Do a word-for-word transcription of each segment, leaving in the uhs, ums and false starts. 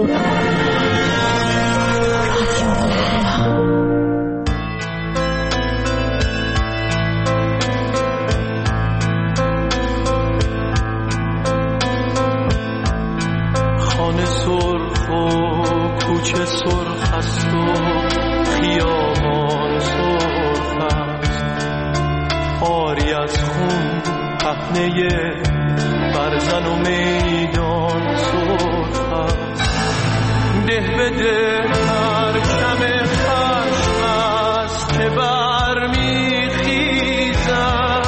خانه سرخ و کوچه سرخ است و خیابان سرخ است، آری از خون پهنه برزن و میدان سرخ است. ده به ده پرچم خشم است که برمیخیزد،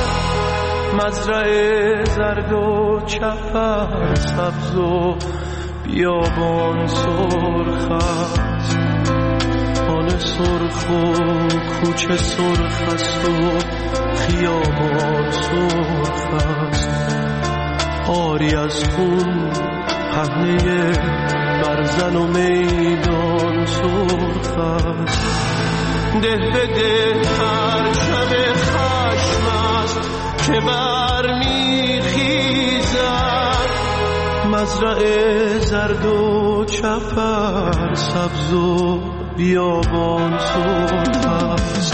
مزرعه زرد و چپر سبز و بیابان سرخ است. خانه سرخ و کوچه سرخ است و خیابان سرخ است، آری از خون پهنه برزن و میدان سرخ است. ده به ده پرچم خشم است که برمیخیزد، مزرعه زرد و چپر سبز و بیابان سرخ است.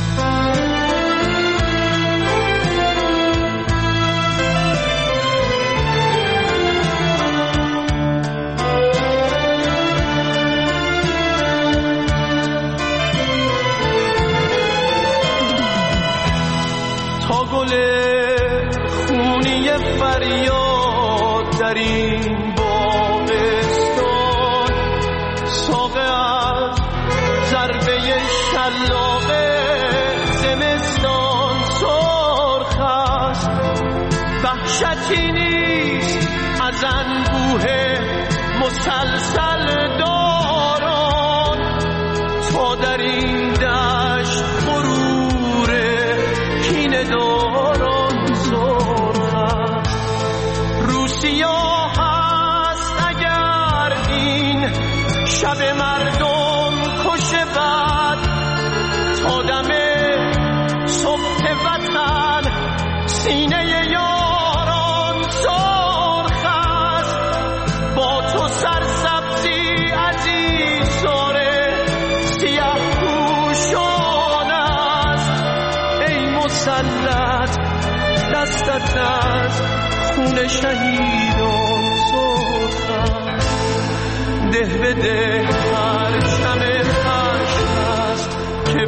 تا گل خونی فریاد در این باغستان، ساقه از ضربه شلاقه زمستان سرخ است. وحشتی نیست از انبوه مسلسل داران، تا در این دشت غرور کینه داران سرخ است. روسیا هست اگر این شب مردم کشه بد، تا دم صبح وطن سینه یاران سرخ است. با تو سرسبزی عزیزاره سیاه پوشان است، ای مسلط دستت از خون شهیدان سرخ است. ده به ده پرچم خشم است که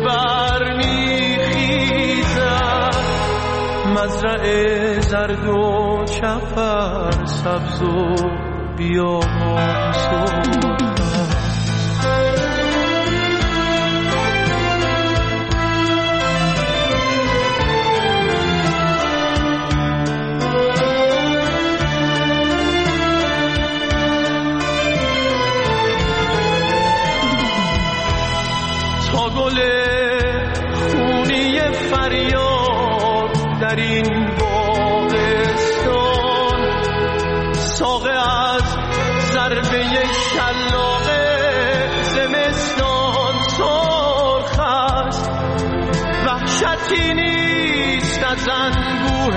برمیخیزد، مزرعه زرد و چپر سبز و بیابان سرخ است. گل خونی فریاد در این باغستان، ساقه از ضربه شلاقه زمستان سرخ است. وحشتی نیست از انبوه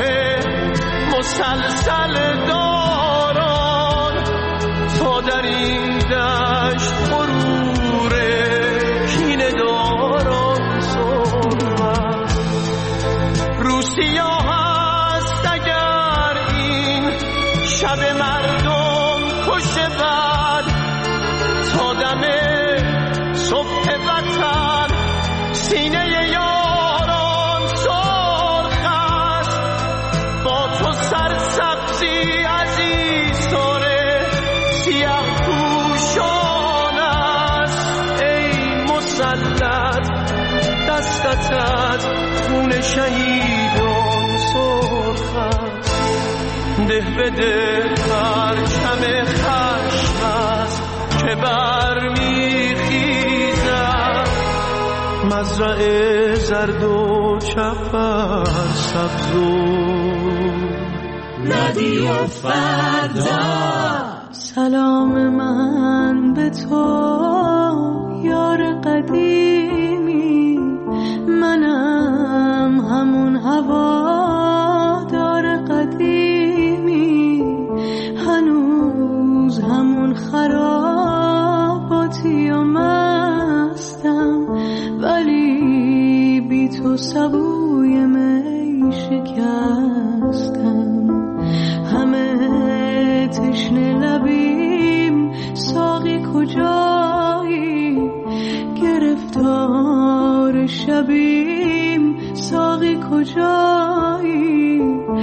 مسلسل داران، تا در این دشت غرور کینه داران سرخ است. روسیا هست اگر این شب مردم کشه بد، تا دم صبح وطن سینه یاران سرخ است. با تو سرسبزی عزیز داره سیاه پوشان است، ای مسلط دستت از خون شهیدان سرخ است. ده به ده پرچم خشم است که برمیخیزد، مزرعه زرد و چپر سبز و رادیو فردا. سلام من به تو یار قدیمی، منم همون هوادار قدیمی، هنوز همون خراب سبوی می شکستم، همه تشنه لبیم ساقی کجایی، گرفتار شبیم ساقی کجایی،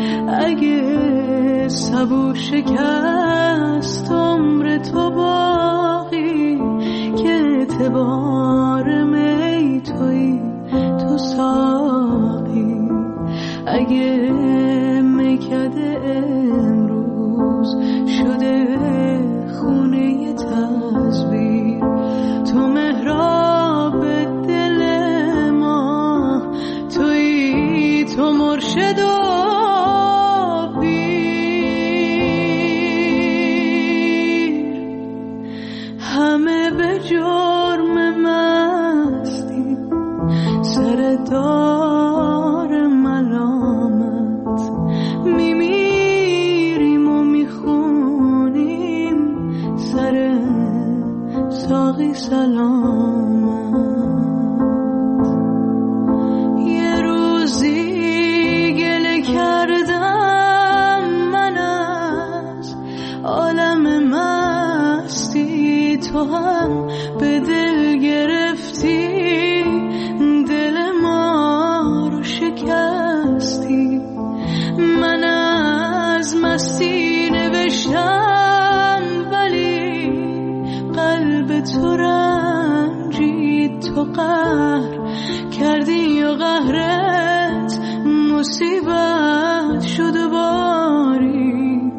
اگه سبو شکست عمر تو باقی، که اعتبار می توی تو ساقی، اگه میکده امروز شده خونه تزویر، تو محراب دل ما توی، تو مرشد و پیر، همه به جرم مستی سر دار ملامت، میمیریم و میخونیم سر ساقی سلامت. یه روزی گله کردم من از عالم مستی، تو هم به دل گرفتی دل ما رو شکستی، من از مستی نوشتم ولی قلب تو رنجید، تو قهر کردی و قهرت مصیبت شد و بارید،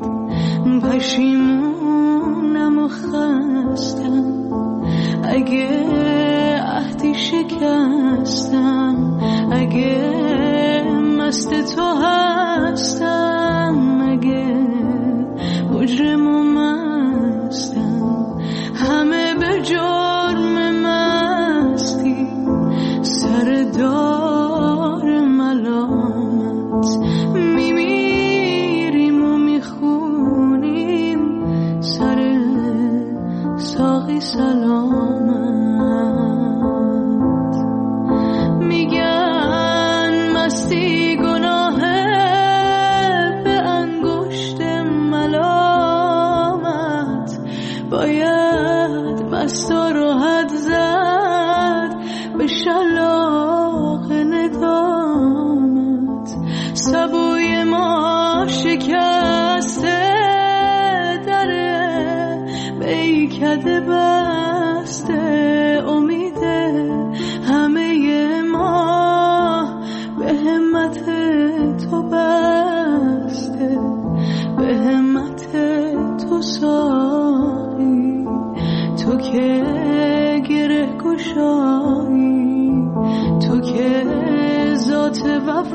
پشیمونم و خستم اگه عهدی شکستم، اگه مست تو هستم، اگه مجرم و مستم، همه به جرم مستی سر دار ملامت، میمیریم و میخونیم سر ساقی سلامت. میگن مستی گناهه به انگشت ملامت، باید مستا رو حد زد به شلاق ندامت، سبوی ما شکسته دره بیکده بسته، امیده همه ما به همت تو بسته، به همت تو ساقی، تو که گره گشایی، تو که ذات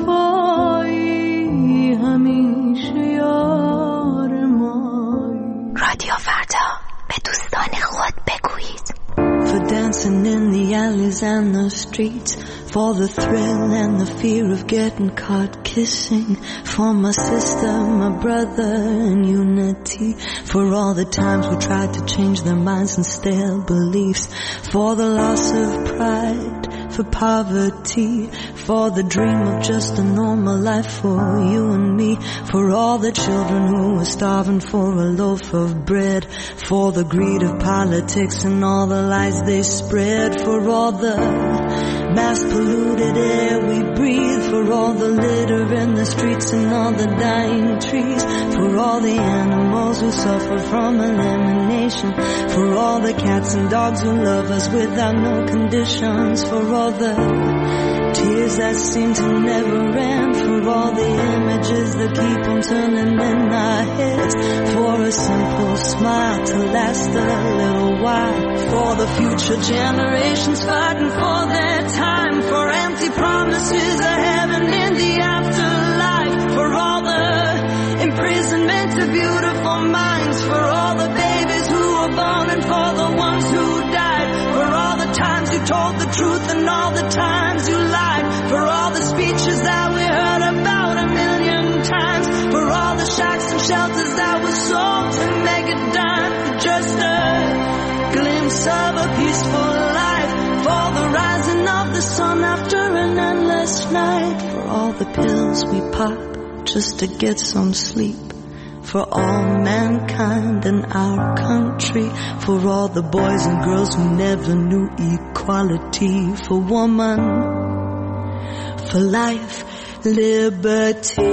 وفایی، همیشه یار مایی. رادیو فردا، به دوستان خود بگویید. For dancing in the alleys and the streets, for the thrill and the fear of getting caught kissing, for my sister, my brother in unity, for all the times we tried to change their minds and stale beliefs, for the loss of pride, for poverty, for the dream of just a normal life for you and me, for all the children who were starving for a loaf of bread, for the greed of politics and all the lies they spread, for all the mass polluted air we breathe, for all the litter in the streets and all the dying trees, for all the animals who suffer from elimination, for all the cats and dogs who love us without no conditions, for all the tears that seem to never end, for all the images that keep on turning in our heads, for a simple smile to last a little while, for the future generations fighting for their time, for empty promises of heaven in the afterlife, for all the imprisonment of beautiful minds, for all the babies who were born and for the ones who died, for all the times you told the truth and all the times you lied, for all the speeches that we heard about a million times, for all the shacks and shelters that were sold to make a dime for just a glimpse of a peaceful life, for the rising of the sun after an endless night. pills we pop just to get some sleep. For all mankind in our country, for all the boys and girls who never knew equality, for woman, for life, liberty.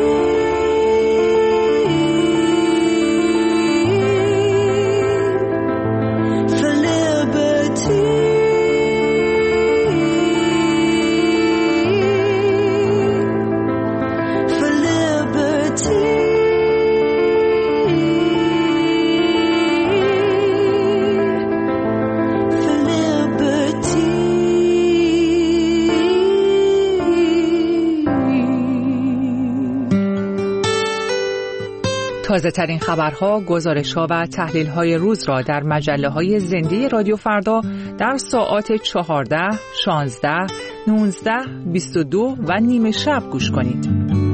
تازه ترین خبرها، گزارش‌ها و تحلیل‌های روز را در مجله‌های زنده رادیو فردا در ساعات چهارده، شانزده، نوزده، بیست و دو و نیمه شب گوش کنید.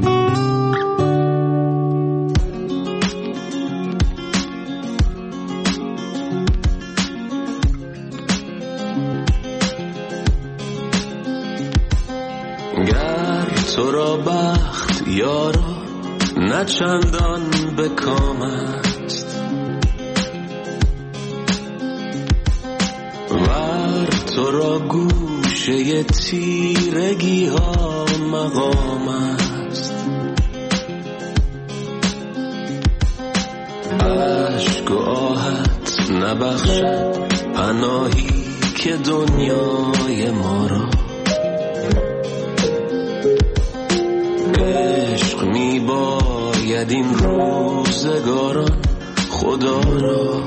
گر تو را بخت یارا نه چندان به کام است، ور تو را گوشه تیرگی ها مقام است. عشق و آهت نبخشد پناهی که دنیای ما را، عشق می باید این روزگاران خدا را.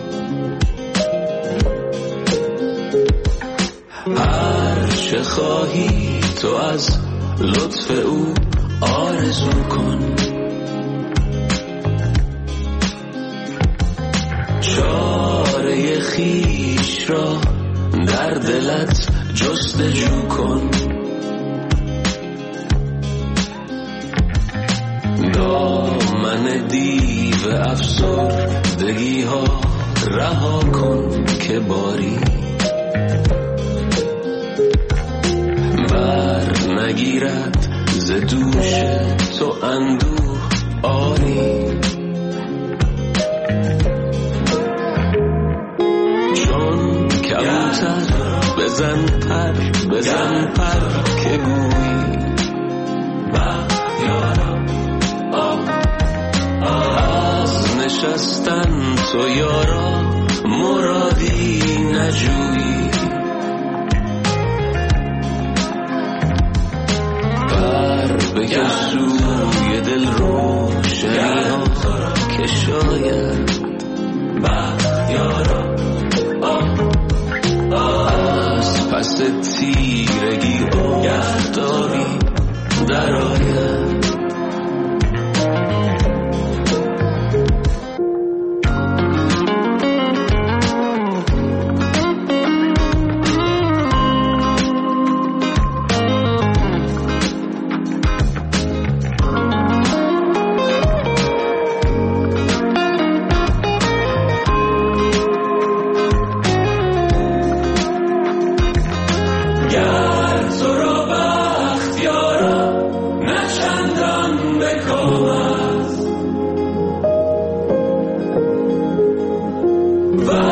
هر چه خواهی تو از لطف او آرزو کن، چاره خویش را در دلت جستجو کن. دامن دیو افسردگی ها رها کن که باری بر نگیرد ز دوش تو اندوه آری. چون کبوتر بزن پر بزن پر که گویی بخیارم از نشستن تو یارا مرادی نجویی. بر بکش سوی دل روشنی ها که شاید بخیارا از پس تیرگی افتابی در آید. و